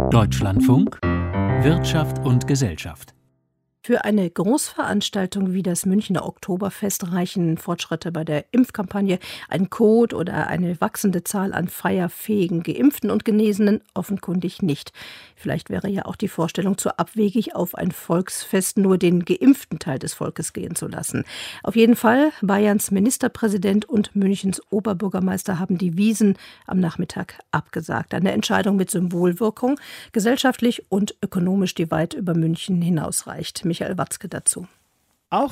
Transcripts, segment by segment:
Deutschlandfunk Wirtschaft und Gesellschaft. Für eine Großveranstaltung wie das Münchner Oktoberfest reichen Fortschritte bei der Impfkampagne, ein Code oder eine wachsende Zahl an feierfähigen Geimpften und Genesenen offenkundig nicht. Vielleicht wäre ja auch die Vorstellung zu abwegig, auf ein Volksfest nur den geimpften Teil des Volkes gehen zu lassen. Auf jeden Fall, Bayerns Ministerpräsident und Münchens Oberbürgermeister haben die Wiesn am Nachmittag abgesagt. Eine Entscheidung mit Symbolwirkung, gesellschaftlich und ökonomisch, die weit über München hinausreicht. Michael Watzke dazu. Auch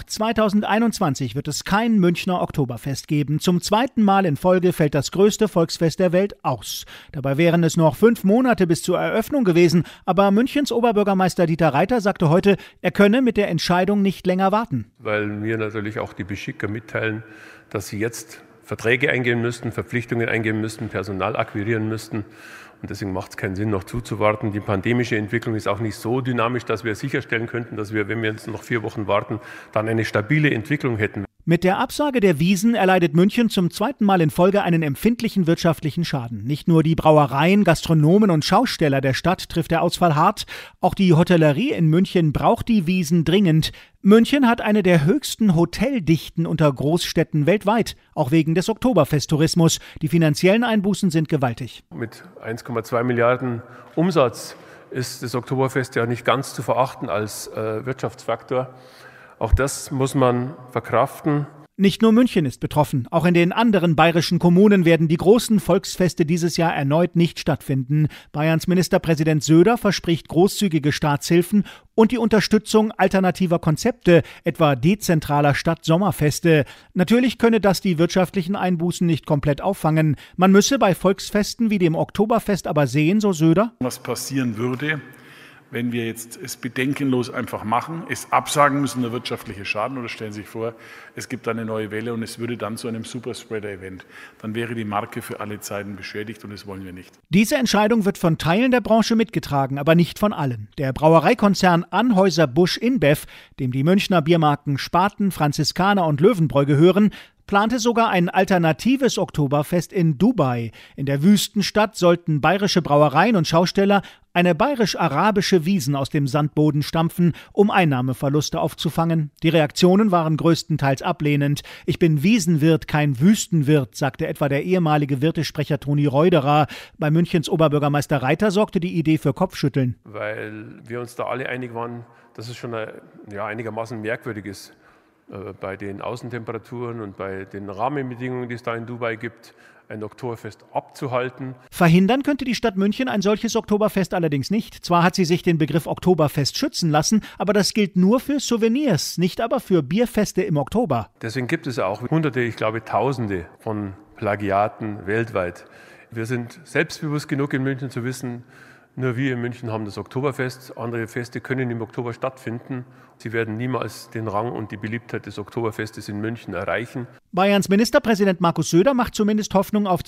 2021 wird es kein Münchner Oktoberfest geben. Zum zweiten Mal in Folge fällt das größte Volksfest der Welt aus. Dabei wären es noch 5 Monate bis zur Eröffnung gewesen. Aber Münchens Oberbürgermeister Dieter Reiter sagte heute, er könne mit der Entscheidung nicht länger warten. Weil wir natürlich auch die Beschicker mitteilen, dass sie jetzt Verträge eingehen müssten, Verpflichtungen eingehen müssten, Personal akquirieren müssten. Und deswegen macht es keinen Sinn, noch zuzuwarten. Die pandemische Entwicklung ist auch nicht so dynamisch, dass wir sicherstellen könnten, dass wir, wenn wir jetzt noch 4 Wochen warten, dann eine stabile Entwicklung hätten. Mit der Absage der Wiesn erleidet München zum zweiten Mal in Folge einen empfindlichen wirtschaftlichen Schaden. Nicht nur die Brauereien, Gastronomen und Schausteller der Stadt trifft der Ausfall hart. Auch die Hotellerie in München braucht die Wiesn dringend. München hat eine der höchsten Hoteldichten unter Großstädten weltweit, auch wegen des Oktoberfesttourismus. Die finanziellen Einbußen sind gewaltig. Mit 1,2 Milliarden Umsatz ist das Oktoberfest ja nicht ganz zu verachten als Wirtschaftsfaktor. Auch das muss man verkraften. Nicht nur München ist betroffen. Auch in den anderen bayerischen Kommunen werden die großen Volksfeste dieses Jahr erneut nicht stattfinden. Bayerns Ministerpräsident Söder verspricht großzügige Staatshilfen und die Unterstützung alternativer Konzepte, etwa dezentraler Stadtsommerfeste. Natürlich könne das die wirtschaftlichen Einbußen nicht komplett auffangen. Man müsse bei Volksfesten wie dem Oktoberfest aber sehen, so Söder, was passieren würde, wenn wir jetzt es bedenkenlos einfach machen, es absagen müssen, der wirtschaftliche Schaden, oder stellen Sie sich vor, es gibt eine neue Welle und es würde dann zu einem Superspreader-Event. Dann wäre die Marke für alle Zeiten beschädigt und das wollen wir nicht. Diese Entscheidung wird von Teilen der Branche mitgetragen, aber nicht von allen. Der Brauereikonzern Anheuser-Busch InBev, dem die Münchner Biermarken Spaten, Franziskaner und Löwenbräu gehören, plante sogar ein alternatives Oktoberfest in Dubai. In der Wüstenstadt sollten bayerische Brauereien und Schausteller eine bayerisch-arabische Wiesn aus dem Sandboden stampfen, um Einnahmeverluste aufzufangen. Die Reaktionen waren größtenteils ablehnend. Ich bin Wiesenwirt, kein Wüstenwirt, sagte etwa der ehemalige Wirtesprecher Toni Reuderer. Bei Münchens Oberbürgermeister Reiter sorgte die Idee für Kopfschütteln. Weil wir uns da alle einig waren, dass es schon einigermaßen merkwürdig ist, bei den Außentemperaturen und bei den Rahmenbedingungen, die es da in Dubai gibt, ein Oktoberfest abzuhalten. Verhindern könnte die Stadt München ein solches Oktoberfest allerdings nicht. Zwar hat sie sich den Begriff Oktoberfest schützen lassen, aber das gilt nur für Souvenirs, nicht aber für Bierfeste im Oktober. Deswegen gibt es auch Hunderte, ich glaube Tausende von Plagiaten weltweit. Wir sind selbstbewusst genug in München zu wissen, nur wir in München haben das Oktoberfest. Andere Feste können im Oktober stattfinden. Sie werden niemals den Rang und die Beliebtheit des Oktoberfestes in München erreichen. Bayerns Ministerpräsident Markus Söder macht zumindest Hoffnung auf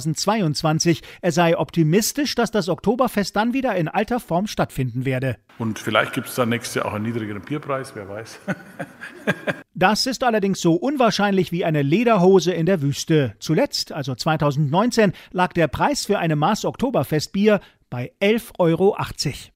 2022. Er sei optimistisch, dass das Oktoberfest dann wieder in alter Form stattfinden werde. Und vielleicht gibt es dann nächstes Jahr auch einen niedrigeren Bierpreis, wer weiß. Das ist allerdings so unwahrscheinlich wie eine Lederhose in der Wüste. Zuletzt, also 2019, lag der Preis für eine Maß Oktoberfestbier bei 11,80 €.